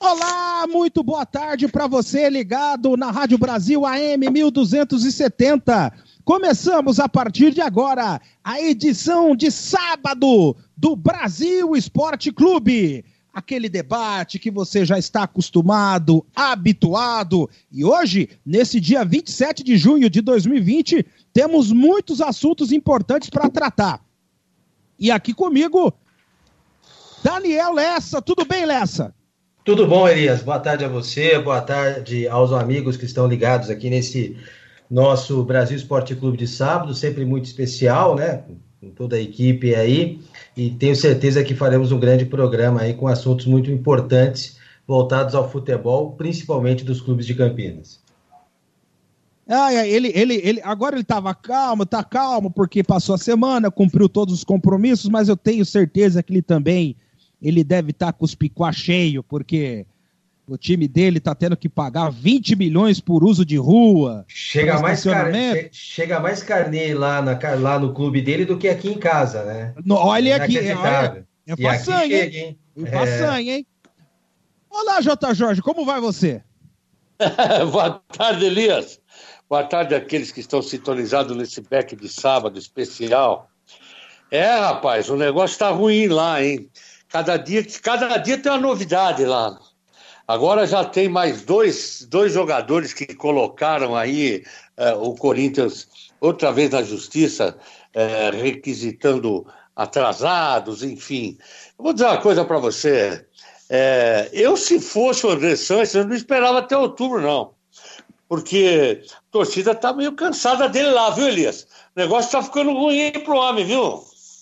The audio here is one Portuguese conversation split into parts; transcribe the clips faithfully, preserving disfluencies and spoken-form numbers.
Olá, muito boa tarde para você ligado na Rádio Brasil A M mil duzentos e setenta. Começamos a partir de agora a edição de sábado do Brasil Esporte Clube. Aquele debate que você já está acostumado, habituado. E hoje, nesse dia vinte e sete de junho de dois mil e vinte, temos muitos assuntos importantes para tratar. E aqui comigo, Daniel Lessa. Tudo bem, Lessa? Tudo bom, Elias? Boa tarde a você, boa tarde aos amigos que estão ligados aqui nesse nosso Brasil Esporte Clube de sábado, sempre muito especial, né? Com toda a equipe aí, e tenho certeza que faremos um grande programa aí com assuntos muito importantes voltados ao futebol, principalmente dos clubes de Campinas. Ah, ele, ele, ele, agora ele estava calmo, tá calmo, porque passou a semana, cumpriu todos os compromissos, mas eu tenho certeza que ele também, ele deve estar tá com os picuá cheio, porque o time dele tá tendo que pagar vinte milhões por uso de rua. Chega mais, car... che... Chega mais carnê lá, na... lá no clube dele do que aqui em casa, né? No, olha é aqui, é, olha, é façanha, hein? Chega, hein? É façanha, hein? Olá, J. Jorge, como vai você? Boa tarde, Elias. Boa tarde àqueles que estão sintonizados nesse back de sábado especial. É, rapaz, o negócio tá ruim lá, hein? Cada dia, cada dia tem uma novidade lá. Agora já tem mais dois, dois jogadores que colocaram aí eh, o Corinthians outra vez na justiça, eh, requisitando atrasados, enfim. Eu vou dizer uma coisa para você. Eh, eu, se fosse o André Sanches, eu não esperava até outubro, não. Porque a torcida tá meio cansada dele lá, viu, Elias? O negócio tá ficando ruim pro homem, viu?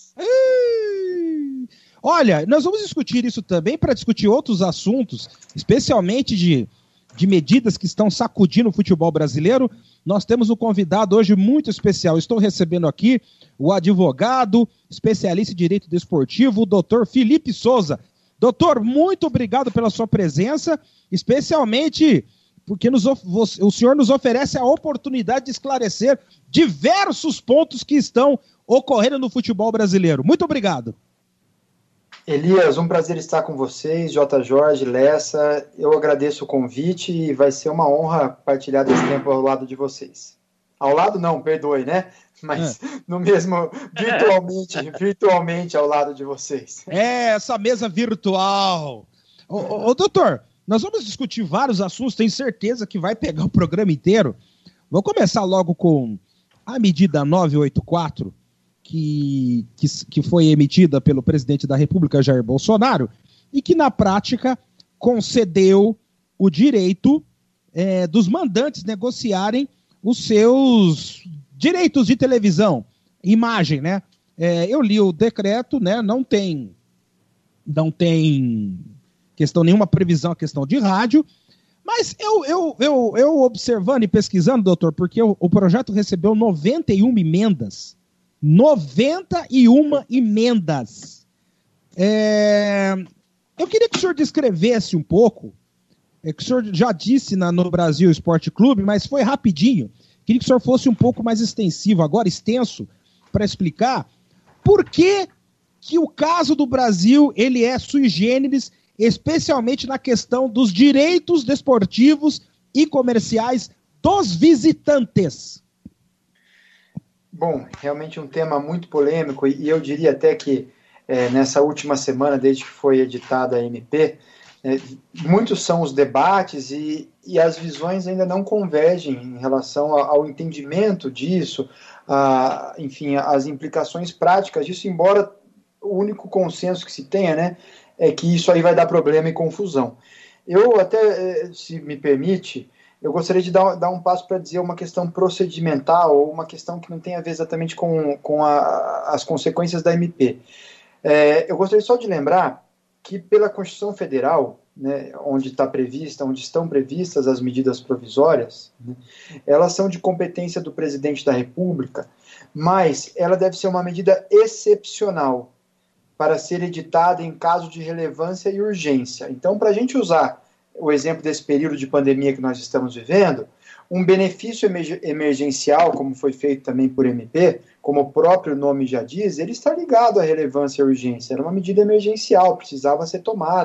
Olha, nós vamos discutir isso também para discutir outros assuntos, especialmente de, de medidas que estão sacudindo o futebol brasileiro. Nós temos um convidado hoje muito especial. Estou recebendo aqui o advogado, especialista em direito desportivo, o doutor Felipe Souza. Doutor, muito obrigado pela sua presença, especialmente porque nos, o senhor nos oferece a oportunidade de esclarecer diversos pontos que estão ocorrendo no futebol brasileiro. Muito obrigado. Elias, um prazer estar com vocês, J. Jorge, Lessa. Eu agradeço o convite e vai ser uma honra partilhar desse tempo ao lado de vocês. Ao lado não, perdoe, né? Mas é. no mesmo, virtualmente, virtualmente ao lado de vocês. É, essa mesa virtual. Ô, ô, ô, doutor, nós vamos discutir vários assuntos, tenho certeza que vai pegar o programa inteiro. Vou começar logo com a medida novecentos e oitenta e quatro, Que, que, que foi emitida pelo presidente da República, Jair Bolsonaro, e que, na prática, concedeu o direito é, dos mandantes negociarem os seus direitos de televisão, imagem, né? É, eu li o decreto, né? Não tem, não tem questão, nenhuma previsão, a questão de rádio, mas eu, eu, eu, eu observando e pesquisando, doutor, porque o, o projeto recebeu noventa e uma emendas, noventa e uma emendas. É... Eu queria que o senhor descrevesse um pouco, é que o senhor já disse na, no Brasil Esporte Clube, mas foi rapidinho. Queria que o senhor fosse um pouco mais extensivo, agora extenso, para explicar por que, que o caso do Brasil ele é sui generis, especialmente na questão dos direitos desportivos e comerciais dos visitantes. Bom, realmente um tema muito polêmico, e eu diria até que é, nessa última semana, desde que foi editada a M P, é, muitos são os debates e, e as visões ainda não convergem em relação ao, ao entendimento disso, a, enfim, as implicações práticas disso, embora o único consenso que se tenha, né, é que isso aí vai dar problema e confusão. Eu até, se me permite, eu gostaria de dar, dar um passo para dizer uma questão procedimental, ou uma questão que não tem a ver exatamente com, com a, as consequências da M P. É, eu gostaria só de lembrar que pela Constituição Federal, né, onde está prevista, onde estão previstas as medidas provisórias, né, elas são de competência do presidente da República, mas ela deve ser uma medida excepcional para ser editada em caso de relevância e urgência. Então, para a gente usar o exemplo desse período de pandemia que nós estamos vivendo, um benefício emergencial, como foi feito também por M P, como o próprio nome já diz, ele está ligado à relevância e urgência. Era uma medida emergencial, precisava ser tomada,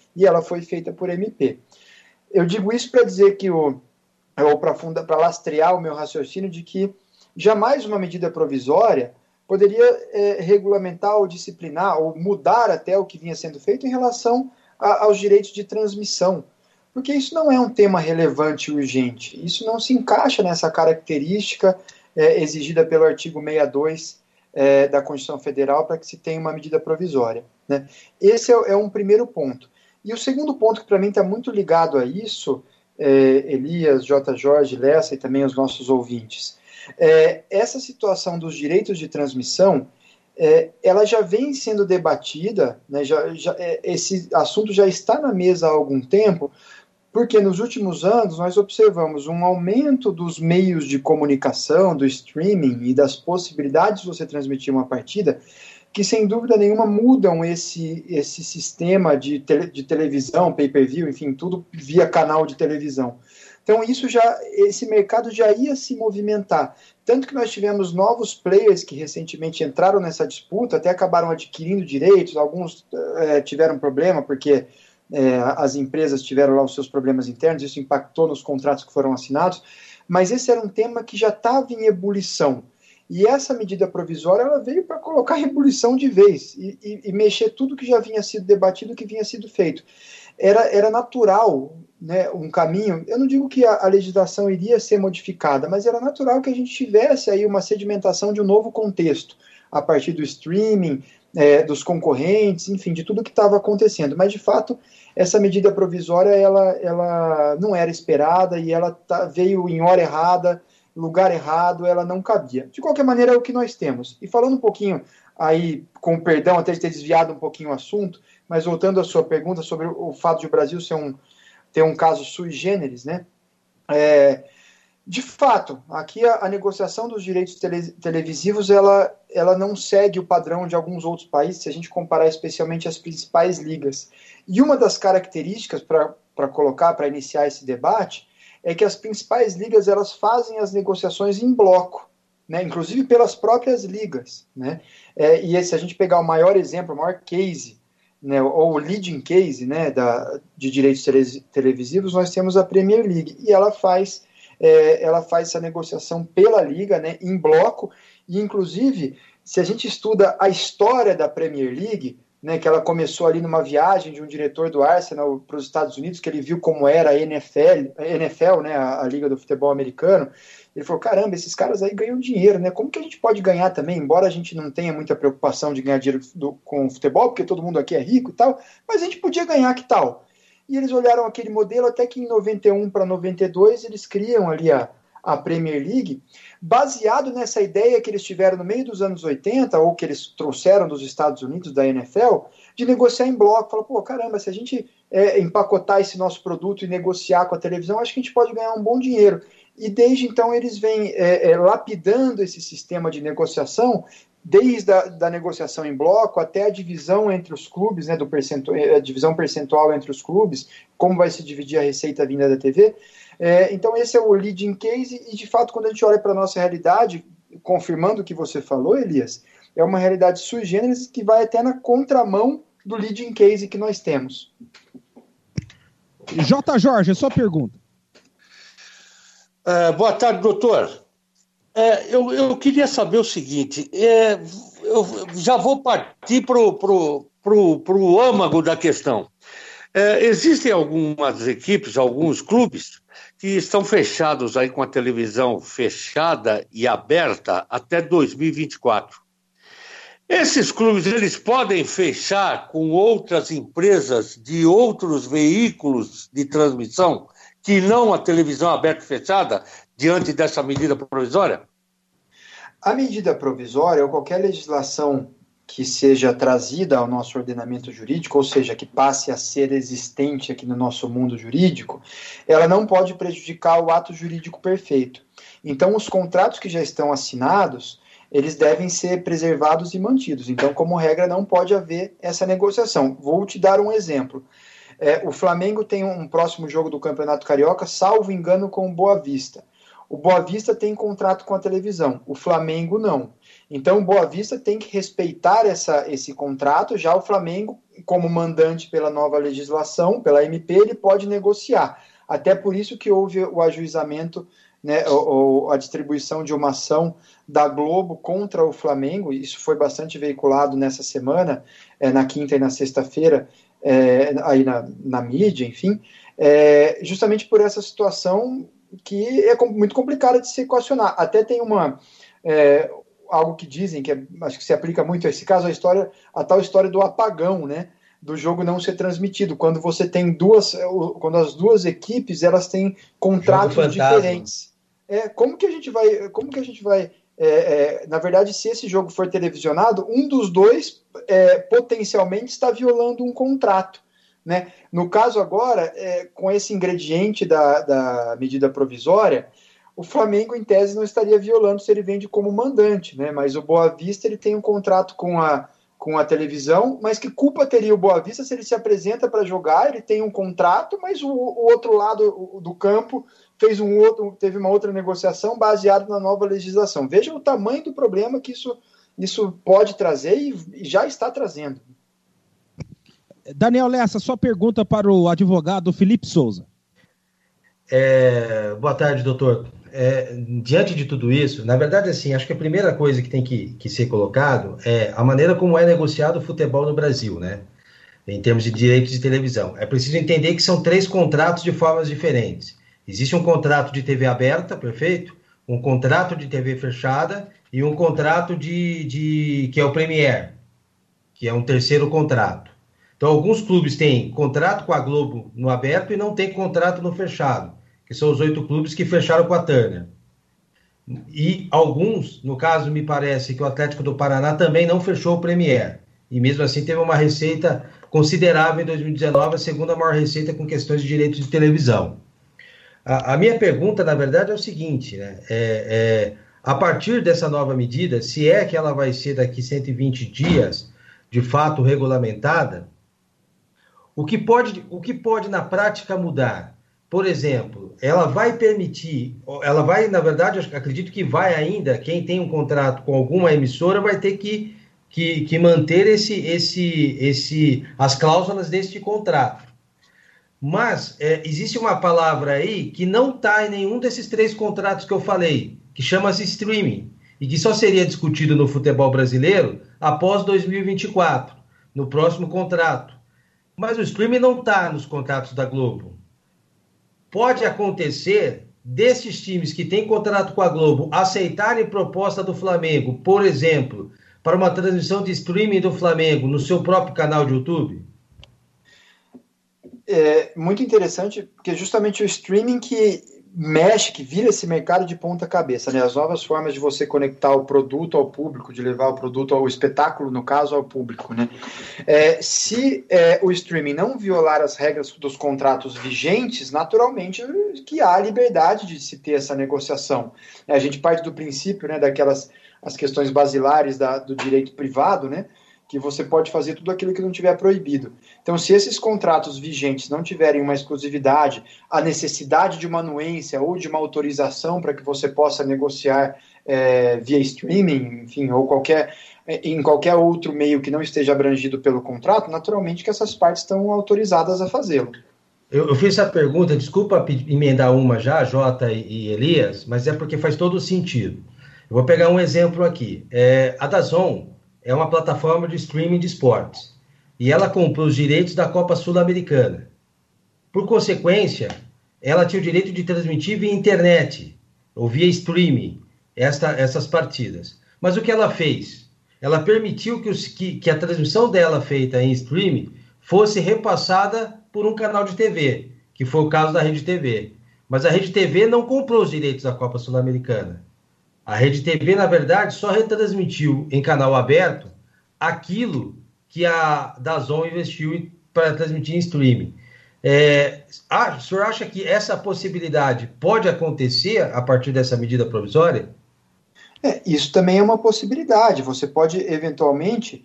e ela foi feita por M P. Eu digo isso para dizer que o ou para lastrear o meu raciocínio de que jamais uma medida provisória poderia é, regulamentar ou disciplinar ou mudar até o que vinha sendo feito em relação a, aos direitos de transmissão, porque isso não é um tema relevante e urgente, isso não se encaixa nessa característica é, exigida pelo artigo sessenta e dois é, da Constituição Federal para que se tenha uma medida provisória, né? Esse é, é um primeiro ponto. E o segundo ponto que para mim está muito ligado a isso, É, Elias, J. Jorge, Lessa e também os nossos ouvintes. É, essa situação dos direitos de transmissão, é, ela já vem sendo debatida, né, já, já, é, esse assunto já está na mesa há algum tempo, porque nos últimos anos nós observamos um aumento dos meios de comunicação, do streaming e das possibilidades de você transmitir uma partida, que sem dúvida nenhuma mudam esse, esse sistema de, tele, de televisão, pay-per-view, enfim, tudo via canal de televisão. Então isso já, esse mercado já ia se movimentar, tanto que nós tivemos novos players que recentemente entraram nessa disputa, até acabaram adquirindo direitos, alguns é, tiveram problema porque é, as empresas tiveram lá os seus problemas internos, isso impactou nos contratos que foram assinados, mas esse era um tema que já estava em ebulição. E essa medida provisória ela veio para colocar em ebulição de vez e, e, e mexer tudo que já vinha sido debatido, que vinha sido feito. Era, era natural, né, um caminho, eu não digo que a, a legislação iria ser modificada, mas era natural que a gente tivesse aí uma sedimentação de um novo contexto, a partir do streaming, é, dos concorrentes, enfim, de tudo que estava acontecendo. Mas, de fato, essa medida provisória ela, ela não era esperada e ela tá, veio em hora errada, lugar errado, ela não cabia. De qualquer maneira, é o que nós temos. E falando um pouquinho, aí, com perdão até de ter desviado um pouquinho o assunto, mas voltando à sua pergunta sobre o fato de o Brasil ser um, ter um caso sui generis, né? É, de fato, aqui a, a negociação dos direitos tele, televisivos, ela, ela não segue o padrão de alguns outros países, se a gente comparar especialmente as principais ligas. E uma das características, para colocar, para iniciar esse debate, é que as principais ligas elas fazem as negociações em bloco, né, inclusive pelas próprias ligas, né, é, e se a gente pegar o maior exemplo, o maior case, né, ou o leading case, né, da, de direitos tele, televisivos, nós temos a Premier League, e ela faz, é, ela faz essa negociação pela liga, né, em bloco, e inclusive, se a gente estuda a história da Premier League, né, que ela começou ali numa viagem de um diretor do Arsenal para os Estados Unidos, que ele viu como era a N F L, a N F L, né, a, a Liga do Futebol Americano. Ele falou, caramba, esses caras aí ganham dinheiro, né? Como que a gente pode ganhar também, embora a gente não tenha muita preocupação de ganhar dinheiro do, com o futebol, porque todo mundo aqui é rico e tal, mas a gente podia ganhar, que tal? E eles olharam aquele modelo até que em noventa e um para noventa e dois eles criam ali a, a Premier League, baseado nessa ideia que eles tiveram no meio dos anos oitenta, ou que eles trouxeram dos Estados Unidos, da N F L, de negociar em bloco. Fala, pô, caramba, se a gente é, empacotar esse nosso produto e negociar com a televisão, acho que a gente pode ganhar um bom dinheiro. E desde então eles vêm é, é, lapidando esse sistema de negociação, desde a da negociação em bloco até a divisão entre os clubes, né, do percentual, a divisão percentual entre os clubes, como vai se dividir a receita vinda da T V. É, então esse é o leading case e, de fato, quando a gente olha para a nossa realidade, confirmando o que você falou, Elias, é uma realidade sui generis que vai até na contramão do leading case que nós temos. J. Jorge, a sua pergunta. É, boa tarde, doutor. É, eu, eu queria saber o seguinte, é, eu já vou partir para o pro, pro, pro âmago da questão. É, existem algumas equipes, alguns clubes, que estão fechados aí com a televisão fechada e aberta até dois mil e vinte e quatro. Esses clubes, eles podem fechar com outras empresas de outros veículos de transmissão que não a televisão aberta e fechada, diante dessa medida provisória? A medida provisória, ou qualquer legislação que seja trazida ao nosso ordenamento jurídico, ou seja, que passe a ser existente aqui no nosso mundo jurídico, ela não pode prejudicar o ato jurídico perfeito. Então, os contratos que já estão assinados, eles devem ser preservados e mantidos. Então, como regra, não pode haver essa negociação. Vou te dar um exemplo. É, o Flamengo tem um próximo jogo do Campeonato Carioca, salvo engano, com o Boa Vista. O Boa Vista tem contrato com a televisão, o Flamengo não. Então o Boa Vista tem que respeitar essa, esse contrato, já o Flamengo, como mandante pela nova legislação, pela M P, ele pode negociar. Até por isso que houve o ajuizamento, né, ou a distribuição de uma ação da Globo contra o Flamengo. Isso foi bastante veiculado nessa semana, é, na quinta e na sexta-feira, é, aí na, na mídia, enfim, é, justamente por essa situação que é muito complicada de se equacionar. Até tem uma... É, algo que dizem, que é, acho que se aplica muito a esse caso, a história, a tal história do apagão, né, do jogo não ser transmitido, quando você tem duas, quando as duas equipes, elas têm contratos diferentes. É, como que a gente vai, como que a gente vai, é, é, na verdade, se esse jogo for televisionado, um dos dois é, potencialmente está violando um contrato, né? No caso agora, é, com esse ingrediente da, da medida provisória, o Flamengo, em tese, não estaria violando se ele vende como mandante, né? Mas o Boa Vista ele tem um contrato com a, com a televisão, mas que culpa teria o Boa Vista se ele se apresenta para jogar, ele tem um contrato, mas o, o outro lado do campo fez um outro, teve uma outra negociação baseada na nova legislação. Veja o tamanho do problema que isso, isso pode trazer e, e já está trazendo. Daniel Lessa, sua pergunta para o advogado Felipe Souza. É, boa tarde, doutor. É, diante de tudo isso, na verdade, assim, acho que a primeira coisa que tem que, que ser colocado é a maneira como é negociado o futebol no Brasil, né? Em termos de direitos de televisão. É preciso entender que são três contratos de formas diferentes. Existe um contrato de T V aberta, perfeito? Um contrato de T V fechada e um contrato de, de que é o Premier, que é um terceiro contrato. Então, alguns clubes têm contrato com a Globo no aberto e não tem contrato no fechado, que são os oito clubes que fecharam com a Turner. E alguns, no caso, me parece que o Atlético do Paraná também não fechou o Premier. E mesmo assim teve uma receita considerável em dois mil e dezenove, a segunda maior receita com questões de direitos de televisão. A, a minha pergunta, na verdade, é o seguinte, né? É, é, a partir dessa nova medida, se é que ela vai ser daqui cento e vinte dias, de fato regulamentada, o que pode, o que pode na prática mudar? Por exemplo, ela vai permitir, ela vai, na verdade, eu acredito que vai ainda, quem tem um contrato com alguma emissora vai ter que, que, que manter esse, esse, esse, as cláusulas deste contrato. Mas é, existe uma palavra aí que não está em nenhum desses três contratos que eu falei, que chama-se streaming, e que só seria discutido no futebol brasileiro após dois mil e vinte e quatro, no próximo contrato. Mas o streaming não está nos contratos da Globo. Pode acontecer desses times que têm contrato com a Globo aceitarem proposta do Flamengo, por exemplo, para uma transmissão de streaming do Flamengo no seu próprio canal de YouTube? É muito interessante, porque justamente o streaming que mexe, que vira esse mercado de ponta cabeça, né? As novas formas de você conectar o produto ao público, de levar o produto ao espetáculo, no caso, ao público, né? É, se é, o streaming não violar as regras dos contratos vigentes, naturalmente que há liberdade de se ter essa negociação. A gente parte do princípio, né, daquelas as questões basilares da, do direito privado, né? Que você pode fazer tudo aquilo que não tiver proibido. Então, se esses contratos vigentes não tiverem uma exclusividade, a necessidade de uma anuência ou de uma autorização para que você possa negociar é, via streaming, enfim, ou qualquer, em qualquer outro meio que não esteja abrangido pelo contrato, naturalmente que essas partes estão autorizadas a fazê-lo. Eu, eu fiz essa pergunta, desculpa emendar uma já, Jota e, e Elias, mas é porque faz todo sentido. Eu vou pegar um exemplo aqui. É, a DAZN é uma plataforma de streaming de esportes. E ela comprou os direitos da Copa Sul-Americana. Por consequência, ela tinha o direito de transmitir via internet, ou via streaming, esta, essas partidas. Mas o que ela fez? Ela permitiu que, os, que, que a transmissão dela feita em streaming fosse repassada por um canal de T V, que foi o caso da Rede T V. Mas a Rede T V não comprou os direitos da Copa Sul-Americana. A Rede T V, na verdade, só retransmitiu em canal aberto aquilo que a DAZN investiu para transmitir em streaming. É, ah, o senhor acha que essa possibilidade pode acontecer a partir dessa medida provisória? É, isso também é uma possibilidade. Você pode, eventualmente,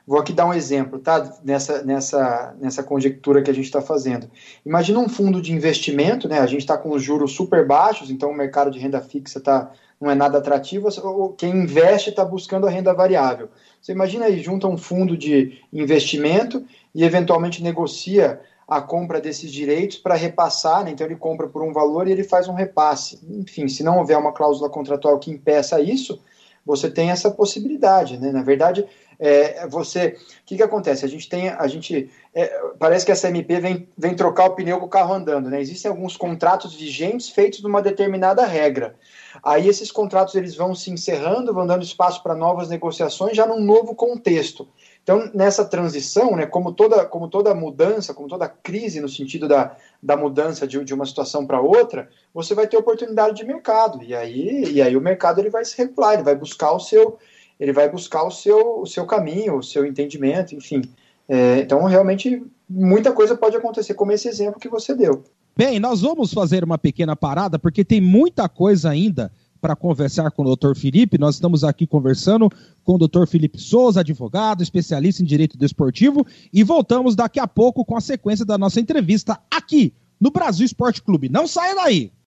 Vou aqui dar um exemplo, tá? Nessa, nessa, nessa conjectura que a gente está fazendo. Imagina um fundo de investimento, né? A gente está com os juros super baixos, então o mercado de renda fixa tá, não é nada atrativo, quem investe está buscando a renda variável. Você imagina aí, junta um fundo de investimento e eventualmente negocia a compra desses direitos para repassar, né? Então ele compra por um valor e ele faz um repasse. Enfim, se não houver uma cláusula contratual que impeça isso, você tem essa possibilidade, né? Na verdade, é, você, o que, que acontece? A gente tem, a gente, é, parece que essa M P vem, vem trocar o pneu com o carro andando, né? Existem alguns contratos vigentes feitos de uma determinada regra. Aí esses contratos eles vão se encerrando, vão dando espaço para novas negociações já num novo contexto. Então, nessa transição, né, como, toda, como toda mudança, como toda crise no sentido da, da mudança de, de uma situação para outra, você vai ter oportunidade de mercado. E aí, e aí o mercado ele vai se regular, ele vai buscar o seu, ele vai buscar o seu, o seu caminho, o seu entendimento, enfim. É, então, realmente, muita coisa pode acontecer, como esse exemplo que você deu. Bem, nós vamos fazer uma pequena parada, porque tem muita coisa ainda para conversar com o doutor Felipe. Nós estamos aqui conversando com o doutor Felipe Souza, advogado, especialista em direito desportivo, e voltamos daqui a pouco com a sequência da nossa entrevista aqui no Brasil Esporte Clube. Não saia daí!